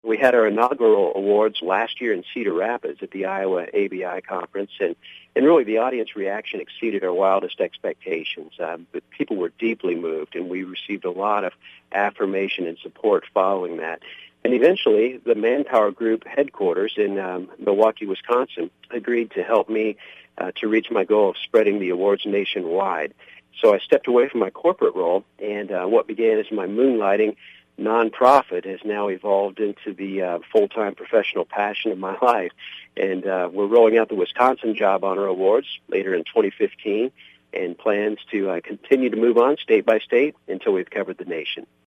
We had our inaugural awards last year in Cedar Rapids at the Iowa ABI conference, and really the audience reaction exceeded our wildest expectations. But people were deeply moved, and we received a lot of affirmation and support following that. And eventually, the Manpower Group headquarters in Milwaukee, Wisconsin, agreed to help me to reach my goal of spreading the awards nationwide. So I stepped away from my corporate role, and what began as my moonlighting nonprofit has now evolved into the full-time professional passion of my life. And we're rolling out the Wisconsin Job Honor Awards later in 2015, and plans to continue to move on state by state until we've covered the nation.